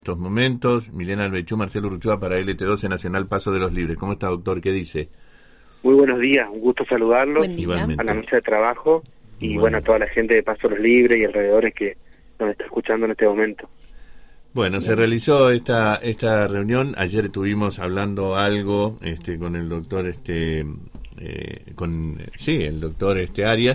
Estos momentos, Milena Albechú, Marcelo Urruchoa para LT12 Nacional Paso de los Libres. ¿Cómo está, doctor? ¿Qué dice? Muy buenos días, un gusto saludarlos Igualmente. a la mesa de trabajo y bueno, a toda la gente de Paso de los Libres y alrededores que nos está escuchando en este momento. Bueno, se realizó esta reunión. Ayer estuvimos hablando algo con el doctor el doctor Arias.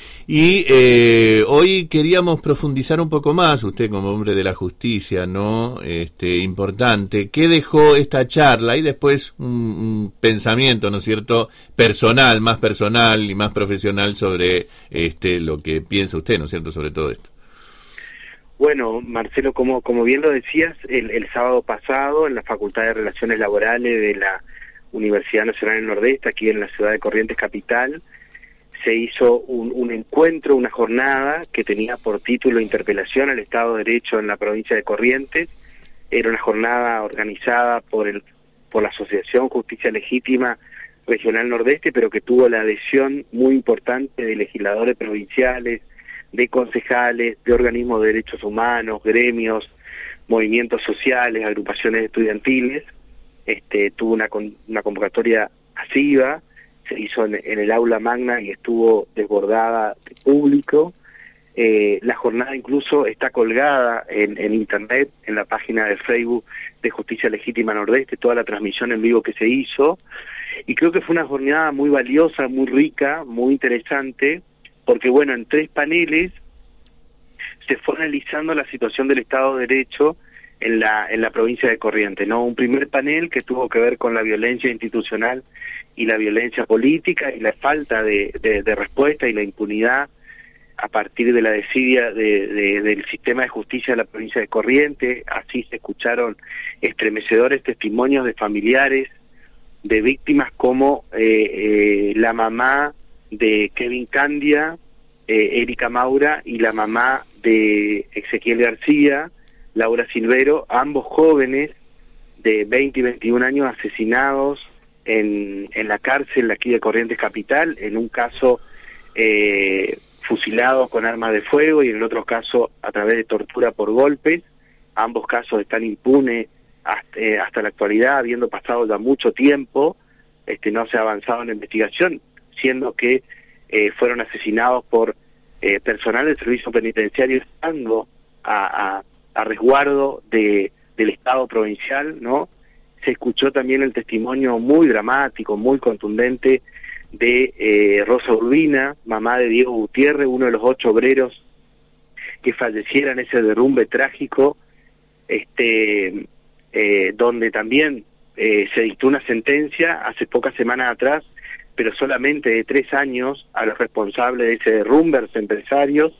Y hoy queríamos profundizar un poco más, usted como hombre de la justicia, ¿no? Importante, ¿qué dejó esta charla? Y después un pensamiento, ¿no es cierto?, más personal y más profesional sobre lo que piensa usted, ¿no es cierto?, sobre todo esto. Bueno, Marcelo, como bien lo decías, el sábado pasado en la Facultad de Relaciones Laborales de la Universidad Nacional del Nordeste, aquí en la ciudad de Corrientes Capital, se hizo un encuentro, una jornada que tenía por título Interpelación al Estado de Derecho en la provincia de Corrientes. Era una jornada organizada por la Asociación Justicia Legítima Regional Nordeste, pero que tuvo la adhesión muy importante de legisladores provinciales, de concejales, de organismos de derechos humanos, gremios, movimientos sociales, agrupaciones estudiantiles. Tuvo una convocatoria masiva. Se hizo en el aula magna y estuvo desbordada de público. La jornada incluso está colgada en internet, en la página de Facebook de Justicia Legítima Nordeste, toda la transmisión en vivo que se hizo. Y creo que fue una jornada muy valiosa, muy rica, muy interesante, porque bueno, en 3 paneles se fue analizando la situación del Estado de Derecho en la provincia de Corrientes, ¿no? Un primer panel que tuvo que ver con la violencia institucional y la violencia política y la falta de respuesta y la impunidad a partir de la desidia del sistema de justicia de la provincia de Corrientes. Así se escucharon estremecedores testimonios de familiares de víctimas como la mamá de Kevin Candia, Erika Maura, y la mamá de Ezequiel García, Laura Silvero, ambos jóvenes de 20 y 21 años asesinados en la cárcel aquí de Corrientes Capital, en un caso fusilados con armas de fuego y en el otro caso a través de tortura por golpes. Ambos casos están impunes hasta la actualidad, habiendo pasado ya mucho tiempo. No se ha avanzado en la investigación, siendo que fueron asesinados por personal del servicio penitenciario estando a resguardo del Estado provincial, ¿no? Se escuchó también el testimonio muy dramático, muy contundente de Rosa Urbina, mamá de Diego Gutiérrez, uno de los 8 obreros que fallecieron en ese derrumbe trágico, donde también se dictó una sentencia hace pocas semanas atrás, pero solamente de 3 años a los responsables de ese derrumbe, a los empresarios.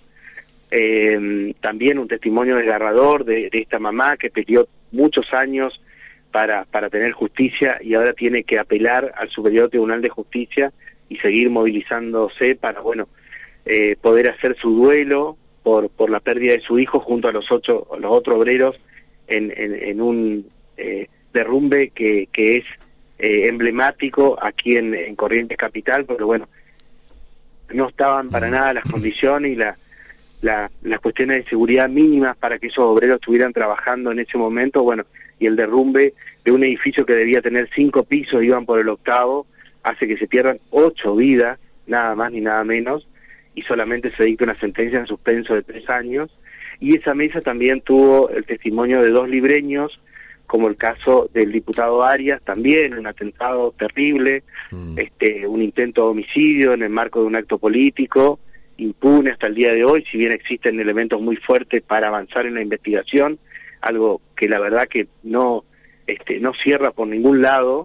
También un testimonio desgarrador de esta mamá que peleó muchos años para tener justicia y ahora tiene que apelar al Superior Tribunal de Justicia y seguir movilizándose para poder hacer su duelo por la pérdida de su hijo junto a los otros obreros en un derrumbe que es emblemático aquí en Corrientes Capital, porque bueno, no estaban para nada las condiciones y las cuestiones de seguridad mínimas para que esos obreros estuvieran trabajando en ese momento. Bueno, y el derrumbe de un edificio que debía tener 5 pisos, iban por el 8º, hace que se pierdan 8 vidas, nada más ni nada menos, y solamente se dicta una sentencia en suspenso de 3 años. Y esa mesa también tuvo el testimonio de 2 libreños, como el caso del diputado Arias, también un atentado terrible, un intento de homicidio en el marco de un acto político, impune hasta el día de hoy, si bien existen elementos muy fuertes para avanzar en la investigación, algo que la verdad que no cierra por ningún lado,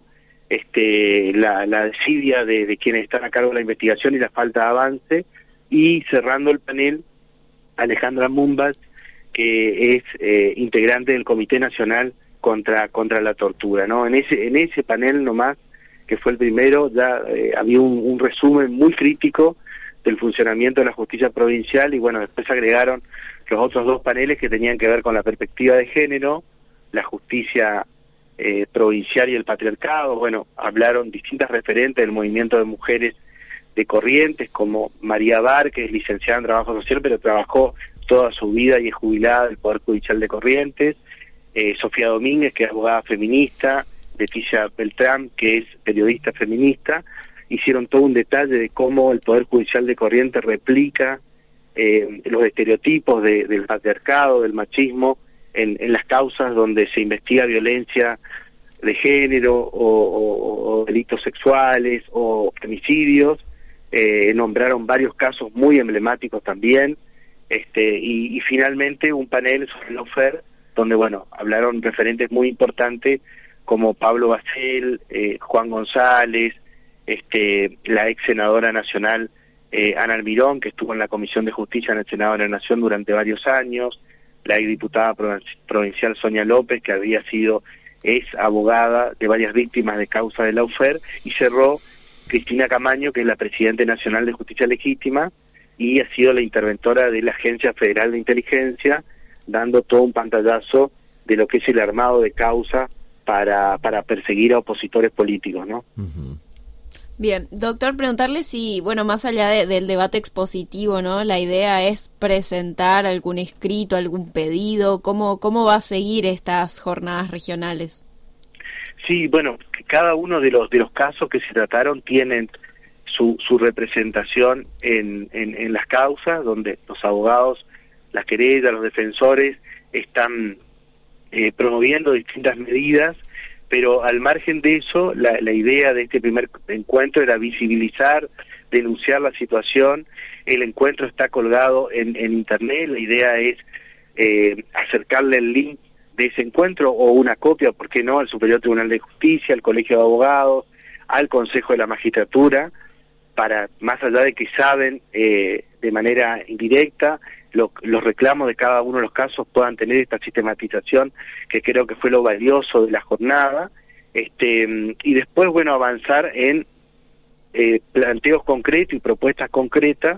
la desidia de quienes están a cargo de la investigación y la falta de avance. Y cerrando el panel, Alejandra Mumbat, que es integrante del Comité Nacional contra la Tortura, ¿no? En ese panel nomás, que fue el primero, ya había un resumen muy crítico del funcionamiento de la justicia provincial, y bueno, después agregaron los otros 2 paneles que tenían que ver con la perspectiva de género, la justicia provincial y el patriarcado. Bueno, hablaron distintas referentes del movimiento de mujeres de Corrientes, como María Bar, que es licenciada en Trabajo Social, pero trabajó toda su vida y es jubilada del Poder Judicial de Corrientes. Sofía Domínguez, que es abogada feminista, Leticia Beltrán, que es periodista feminista, hicieron todo un detalle de cómo el Poder Judicial de Corrientes replica los estereotipos del patriarcado, del machismo, en las causas donde se investiga violencia de género o delitos sexuales o femicidios. Nombraron varios casos muy emblemáticos también, y finalmente un panel sobre el lawfare, donde bueno, hablaron referentes muy importantes como Pablo Basel, Juan González, la ex senadora nacional Ana Almirón, que estuvo en la Comisión de Justicia en el Senado de la Nación durante varios años, la ex diputada provincial Sonia López, que es abogada de varias víctimas de causa de lawfare, y cerró Cristina Camaño, que es la presidenta nacional de Justicia Legítima, y ha sido la interventora de la Agencia Federal de Inteligencia, dando todo un pantallazo de lo que es el armado de causa para perseguir a opositores políticos, ¿no? Uh-huh. Bien, doctor, preguntarle si, bueno, más allá del debate expositivo, ¿no? La idea es presentar algún escrito, algún pedido. ¿Cómo va a seguir estas jornadas regionales? Sí, bueno, cada uno de los casos que se trataron tienen su representación en las causas, donde los abogados, las querellas, los defensores están promoviendo distintas medidas, pero al margen de eso, la idea de este primer encuentro era visibilizar, denunciar la situación. El encuentro está colgado en internet, la idea es acercarle el link de ese encuentro o una copia, ¿por qué no?, al Superior Tribunal de Justicia, al Colegio de Abogados, al Consejo de la Magistratura, para, más allá de que saben de manera indirecta los reclamos de cada uno de los casos, puedan tener esta sistematización, que creo que fue lo valioso de la jornada, y después, bueno, avanzar en planteos concretos y propuestas concretas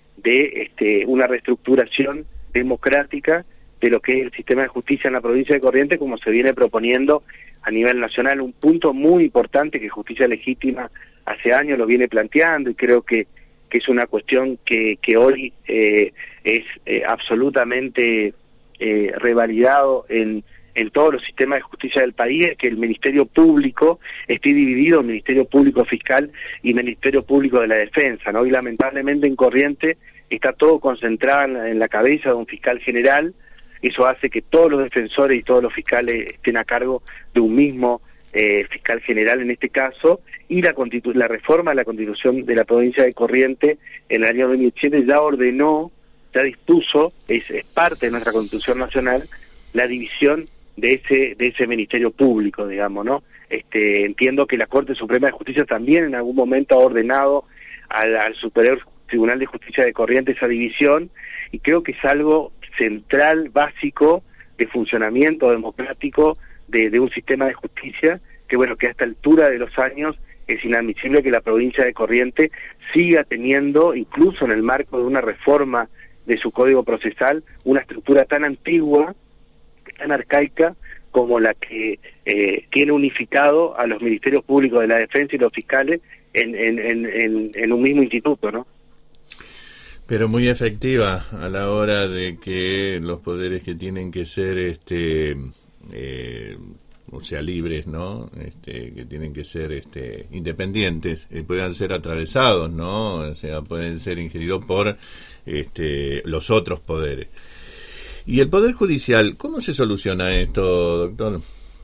de una reestructuración democrática de lo que es el sistema de justicia en la provincia de Corrientes, como se viene proponiendo a nivel nacional. Un punto muy importante que Justicia Legítima hace años lo viene planteando, y creo que es una cuestión que hoy es absolutamente revalidado en todos los sistemas de justicia del país, es que el Ministerio Público esté dividido en Ministerio Público Fiscal y Ministerio Público de la Defensa, ¿no? Y lamentablemente en Corrientes está todo concentrado en la cabeza de un fiscal general. Eso hace que todos los defensores y todos los fiscales estén a cargo de un mismo fiscal general en este caso, y la reforma de la Constitución de la provincia de Corrientes en el año 2007 ya dispuso, es parte de nuestra Constitución Nacional, la división de ese Ministerio Público, digamos, ¿no? Entiendo que la Corte Suprema de Justicia también en algún momento ha ordenado al Superior Tribunal de Justicia de Corrientes esa división, y creo que es algo central, básico, de funcionamiento democrático de un sistema de justicia, que bueno, que a esta altura de los años es inadmisible que la provincia de Corrientes siga teniendo, incluso en el marco de una reforma de su código procesal, una estructura tan antigua, tan arcaica, como la que tiene unificado a los ministerios públicos de la defensa y los fiscales en un mismo instituto, ¿no? Pero muy efectiva a la hora de que los poderes que tienen que ser o sea, libres, ¿no? Que tienen que ser independientes, puedan ser atravesados, ¿no? O sea, pueden ser ingeridos por los otros poderes. Y el Poder Judicial, ¿cómo se soluciona esto, doctor?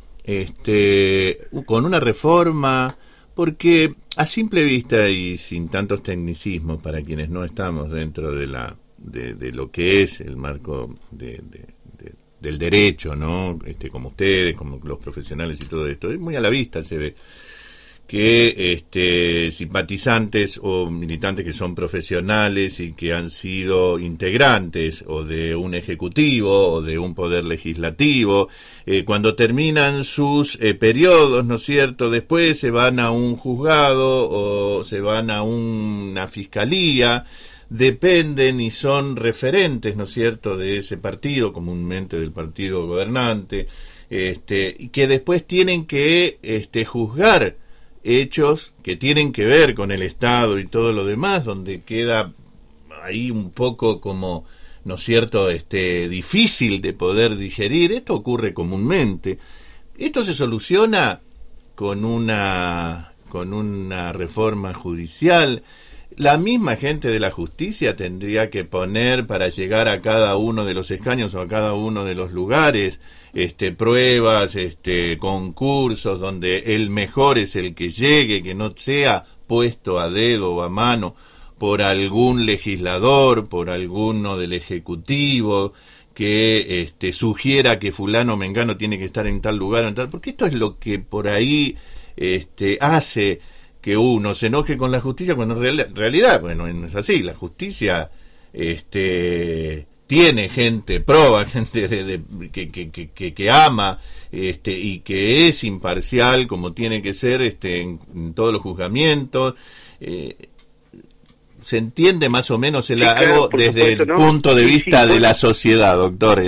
Con una reforma, porque a simple vista y sin tantos tecnicismos para quienes no estamos dentro de lo que es el marco del derecho, ¿no? Como ustedes, como los profesionales y todo esto, es muy a la vista, se ve que simpatizantes o militantes que son profesionales y que han sido integrantes o de un ejecutivo o de un poder legislativo, cuando terminan sus periodos, ¿no es cierto?, después se van a un juzgado o se van a una fiscalía, dependen y son referentes, ¿no es cierto?, de ese partido, comúnmente del partido gobernante, y que después tienen que juzgar hechos que tienen que ver con el Estado y todo lo demás, donde queda ahí un poco como ¿no es cierto?, difícil de poder digerir. Esto ocurre comúnmente. Esto se soluciona con una reforma judicial. La misma gente de la justicia tendría que poner, para llegar a cada uno de los escaños o a cada uno de los lugares, pruebas, concursos donde el mejor es el que llegue, que no sea puesto a dedo o a mano por algún legislador, por alguno del Ejecutivo, que sugiera que fulano o mengano tiene que estar en tal lugar o en tal, porque esto es lo que por ahí hace que uno se enoje con la justicia, cuando en realidad, bueno, no es así. La justicia tiene gente proba, gente que ama y que es imparcial, como tiene que ser en todos los juzgamientos. Se entiende más o menos el algo desde el punto de vista de la sociedad, doctor.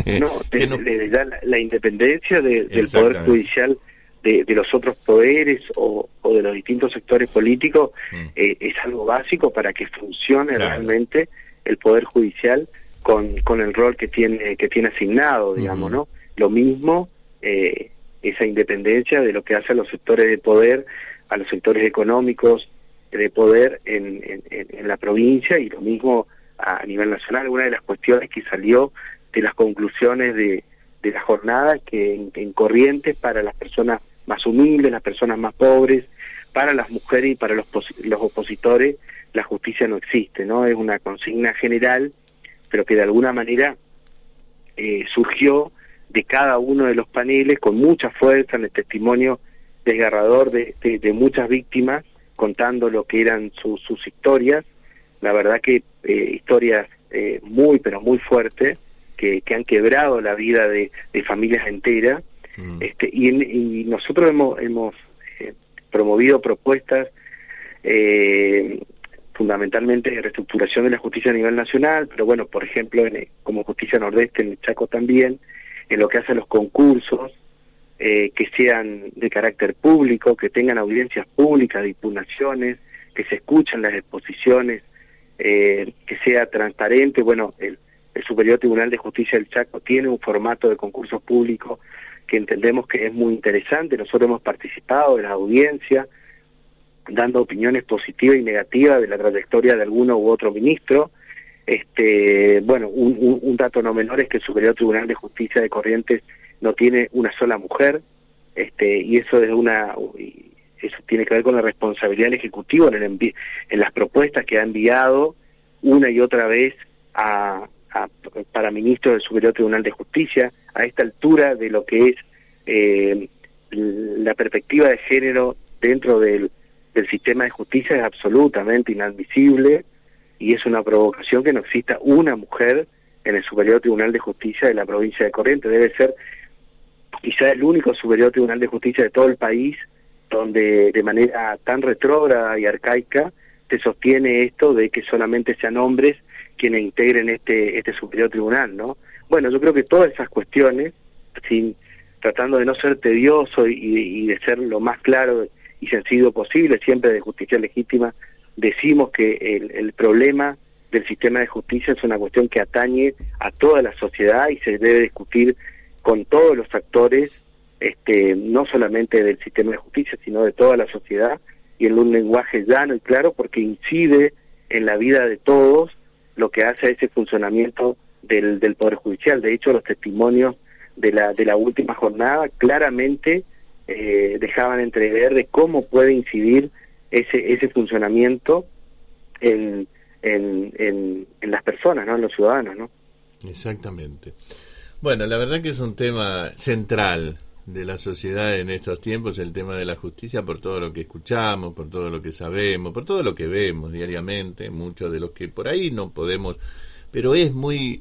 La independencia del Poder Judicial de los otros poderes o de los distintos sectores políticos es algo básico para que funcione realmente el Poder Judicial con el rol que tiene asignado, digamos, ¿no? Lo mismo, esa independencia de lo que hace a los sectores de poder, a los sectores económicos de poder en la provincia, y lo mismo a nivel nacional. Una de las cuestiones que salió de las conclusiones de la jornada, que en Corrientes, para las personas más humildes, las personas más pobres, para las mujeres y para los opositores, la justicia no existe, ¿no? Es una consigna general, pero que de alguna manera surgió de cada uno de los paneles con mucha fuerza, en el testimonio desgarrador de muchas víctimas, contando lo que eran sus historias. La verdad que historias muy, pero muy fuertes, que han quebrado la vida de familias enteras. Y nosotros hemos promovido propuestas fundamentalmente de reestructuración de la justicia a nivel nacional, pero bueno, por ejemplo, como Justicia Nordeste, en el Chaco también, en lo que hace a los concursos, que sean de carácter público, que tengan audiencias públicas de impugnaciones, que se escuchen las exposiciones, que sea transparente. Bueno, el Superior Tribunal de Justicia del Chaco tiene un formato de concursos públicos que entendemos que es muy interesante. Nosotros hemos participado de la audiencia, dando opiniones positivas y negativas de la trayectoria de alguno u otro ministro. Bueno, un dato no menor es que el Superior Tribunal de Justicia de Corrientes no tiene una sola mujer, y eso eso tiene que ver con la responsabilidad del Ejecutivo en las propuestas que ha enviado una y otra vez para ministros del Superior Tribunal de Justicia. A esta altura de lo que es la perspectiva de género dentro del sistema de justicia es absolutamente inadmisible, y es una provocación que no exista una mujer en el Superior Tribunal de Justicia de la provincia de Corrientes. Debe ser quizá el único Superior Tribunal de Justicia de todo el país donde de manera tan retrógrada y arcaica se sostiene esto de que solamente sean hombres quienes integren este Superior Tribunal, ¿no? Bueno, yo creo que todas esas cuestiones, tratando de no ser tedioso y de ser lo más claro y sencillo posible, siempre de justicia legítima, decimos que el problema del sistema de justicia es una cuestión que atañe a toda la sociedad y se debe discutir con todos los actores, no solamente del sistema de justicia, sino de toda la sociedad, y en un lenguaje llano y claro, porque incide en la vida de todos, lo que hace a ese funcionamiento del Poder Judicial. De hecho, los testimonios de la última jornada claramente dejaban entrever de cómo puede incidir ese funcionamiento en las personas, ¿no? En los ciudadanos, ¿no? Exactamente. Bueno, la verdad que es un tema central de la sociedad en estos tiempos, el tema de la justicia, por todo lo que escuchamos, por todo lo que sabemos, por todo lo que vemos diariamente, muchos de los que por ahí no podemos, pero es muy,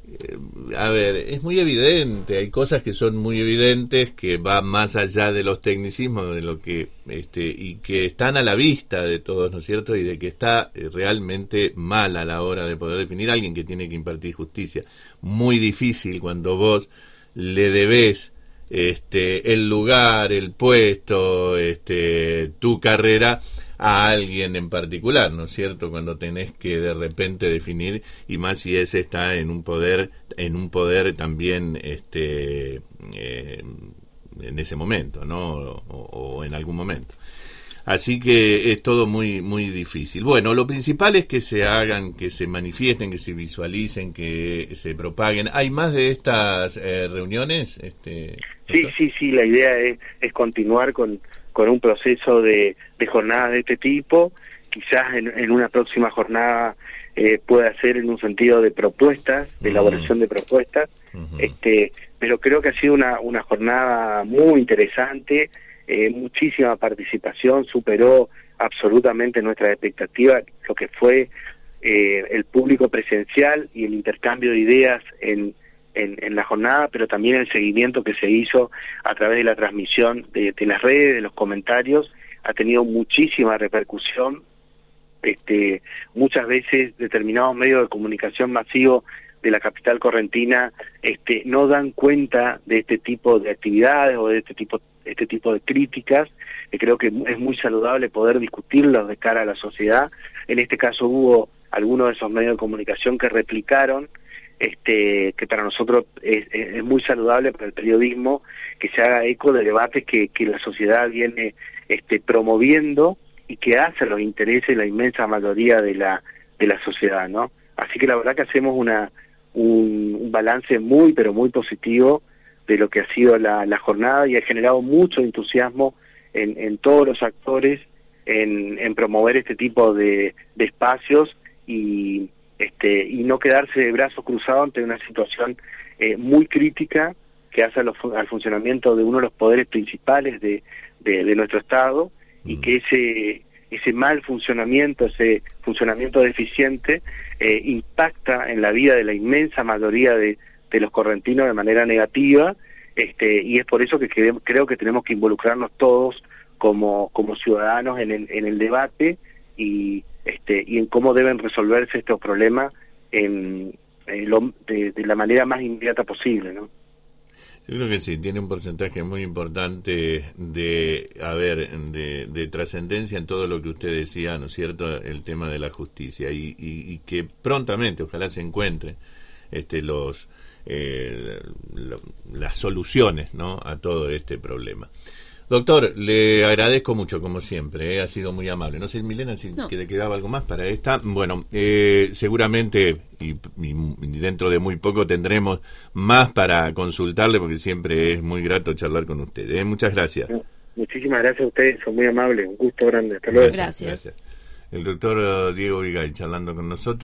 es muy evidente, hay cosas que son muy evidentes, que van más allá de los tecnicismos, de lo que, y que están a la vista de todos, ¿no es cierto?, y de que está realmente mal a la hora de poder definir a alguien que tiene que impartir justicia. Muy difícil cuando vos le debés el lugar, el puesto, tu carrera a alguien en particular, ¿no es cierto? Cuando tenés que de repente definir, y más si ese está en un poder también en ese momento, ¿no? O en algún momento. Así que es todo muy muy difícil. Bueno, lo principal es que se hagan, que se manifiesten, que se visualicen, que se propaguen. ¿Hay más de estas reuniones? Sí, la idea es continuar con un proceso de jornadas de este tipo. Quizás en una próxima jornada pueda ser en un sentido de propuestas, de elaboración de propuestas. Pero creo que ha sido una jornada muy interesante. Muchísima participación, superó absolutamente nuestras expectativas, lo que fue el público presencial y el intercambio de ideas en la jornada, pero también el seguimiento que se hizo a través de la transmisión de las redes, de los comentarios, ha tenido muchísima repercusión. Muchas veces determinados medios de comunicación masivos de la capital correntina no dan cuenta de este tipo de actividades o de este tipo de críticas. Creo que es muy saludable poder discutirlos de cara a la sociedad. En este caso hubo algunos de esos medios de comunicación que replicaron, que para nosotros es muy saludable para el periodismo que se haga eco de debates que la sociedad viene promoviendo y que hace los intereses la inmensa mayoría de la sociedad, ¿no? Así que la verdad que hacemos un balance muy pero muy positivo de lo que ha sido la jornada, y ha generado mucho entusiasmo en todos los actores en promover este tipo de espacios y no quedarse de brazos cruzados ante una situación muy crítica que hace al funcionamiento de uno de los poderes principales de nuestro Estado, y que ese mal funcionamiento, ese funcionamiento deficiente impacta en la vida de la inmensa mayoría de los correntinos de manera negativa, y es por eso que creo que tenemos que involucrarnos todos como ciudadanos en el debate y en cómo deben resolverse estos problemas de la manera más inmediata posible, ¿no? Yo creo que sí, tiene un porcentaje muy importante de trascendencia en todo lo que usted decía, ¿no es cierto?, el tema de la justicia, y que prontamente, ojalá se encuentre las soluciones, ¿no?, a todo este problema. Doctor, le agradezco mucho, como siempre, ha sido muy amable. No sé, Milena, si no. te quedaba algo más para esta. Bueno, seguramente, y dentro de muy poco tendremos más para consultarle, porque siempre es muy grato charlar con ustedes. Muchas gracias. Muchísimas gracias a ustedes, son muy amables, un gusto grande. Hasta luego. Gracias. El doctor Diego Vigay charlando con nosotros.